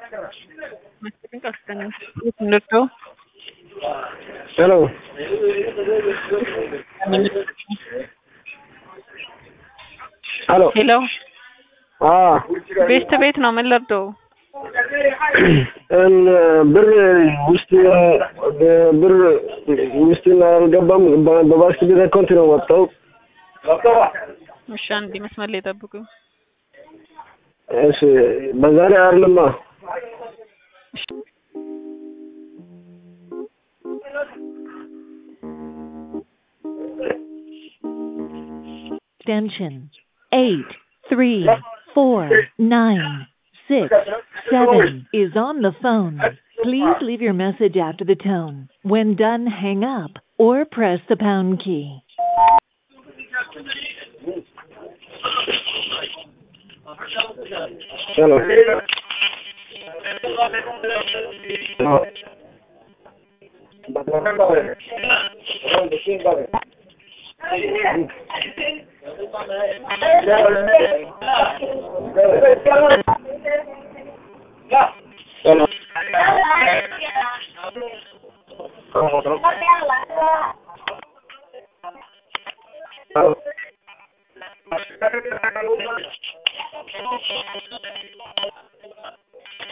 Hello. Hello. Hello. ቤት ቤት ነው ምን ለብደው ብር ውስጥ አልገባም። በባንክ ቤት አካውንት ነው ወጣው። እሺ አንዴ መስመር ላይ ጠብቁኝ። እሺ በዛሬ አይደለማ። Extension 834967 is on the phone. Please leave your message after the tone. When done, hang up or press the pound key. Hello. Hello.